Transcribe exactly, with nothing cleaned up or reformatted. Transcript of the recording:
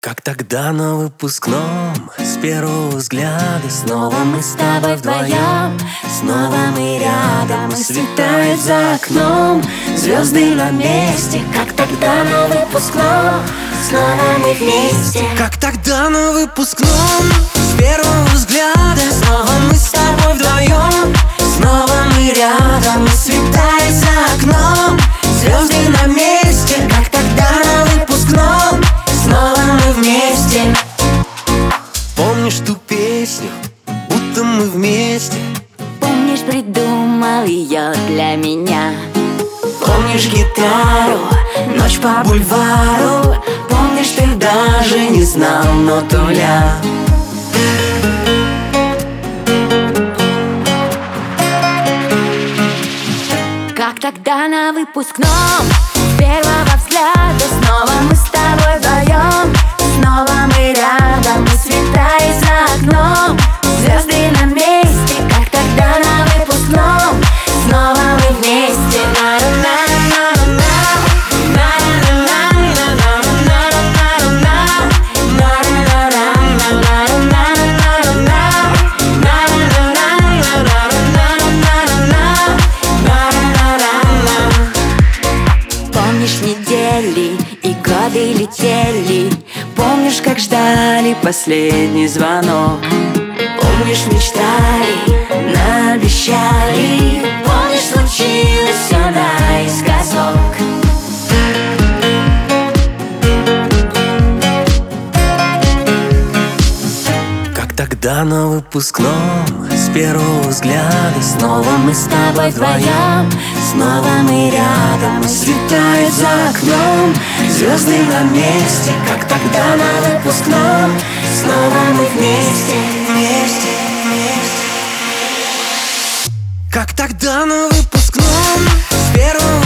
Как тогда на выпускном, с первого взгляда снова мы с тобой вдвоем, снова мы рядом, и светает за окном звезды на месте. Как тогда на выпускном, снова мы вместе. Как тогда на выпускном, с первого взгляда снова мы с тобой вдвоем, снова мы рядом, и светает за окном звезды на месте. Как тогда на выпускном, снова мы вместе. Помнишь ту песню, будто мы вместе? Помнишь, придумал ее для меня? Помнишь гитару, ночь по бульвару? Помнишь, ты даже не знал ноту ля? Как тогда на выпускном, с первого взгляда снова мы с тобой вдвоем, снова мы рядом, и светает за окном звезды на месте. Как тогда на выпускном, снова мы вместе. Помнишь недели и годы летели? Помнишь, как ждали последний звонок? Помнишь, мечтали, наобещали? Помнишь, случилось все наискосок? Как тогда на выпускном, с первого взгляда снова мы с тобой вдвоем, снова мы рядом, и светает за окном звезды на месте. Как тогда на выпускном, снова мы вместе, вместе, вместе. Как тогда на выпускном, с первого